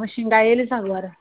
Vou xingar eles agora.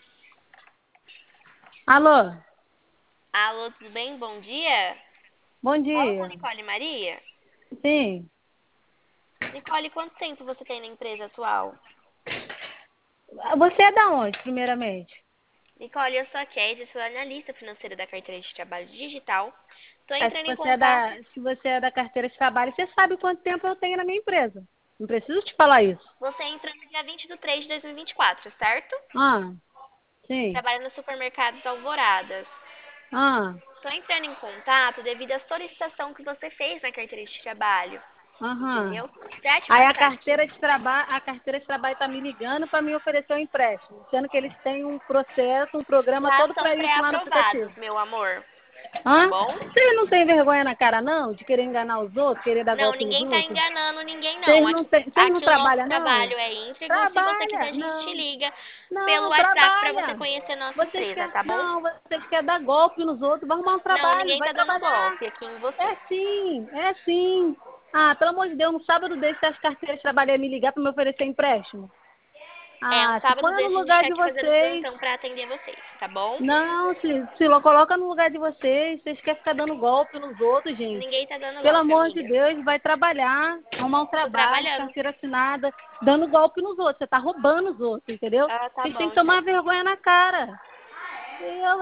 Alô? Alô, tudo bem? Bom dia. Bom Fala com dia. Nicole Maria. Sim. Nicole, quanto tempo você tem na empresa atual? Você é da onde, primeiramente? Nicole, eu sou a Kézia, sou analista financeira da carteira de trabalho digital. Estou É, entrando em contato. se você é da carteira de trabalho, você sabe quanto tempo eu tenho na minha empresa. Não preciso te falar isso. Você entrou no dia 20 de 3 de 2024, certo? Ah, sim. Trabalha no supermercados Alvoradas. Ah, Estou entrando em contato devido à solicitação que você fez na carteira de trabalho. aham. Entendeu? Pra te Aí passar aqui. a carteira de trabalho tá me ligando para me oferecer um empréstimo, sendo que eles têm um processo, um programa Já todo são para isso lá no aplicativo. pré-aprovados, meu amor. Tá Hã? bom? Vocês não têm vergonha na cara, não? De querer enganar os outros, querer dar Não, golpe nos ninguém tá outros? enganando ninguém, não. Aqui, Vocês não aqui o nosso trabalham, não? trabalho é íntegro. Se você quiser, Trabalha, a gente te não. liga pelo Não, WhatsApp para você trabalha. conhecer nossa empresa, tá bom? Vocês querem dar golpe nos outros, vai arrumar um Não, trabalho, ninguém vai tá dando trabalhar. golpe aqui em você. É sim, é sim. Ah, pelo amor de Deus, no sábado desse, as carteiras de trabalho iam me ligar para me oferecer empréstimo. É, um Ah, se sábado põe no desse a gente lugar tá de aqui fazendo vocês. plantão para atender vocês, tá bom? Não, se lo coloca no lugar de vocês. Vocês querem ficar dando golpe nos outros, gente. Ninguém tá dando Pelo golpe, amor de amiga. Deus, vai trabalhar, arrumar um Tô trabalho, trabalhando. carteira assinada, dando golpe nos outros. Você tá roubando os outros, entendeu? Ah, tá Vocês têm bom, que então. tomar vergonha na cara. Eu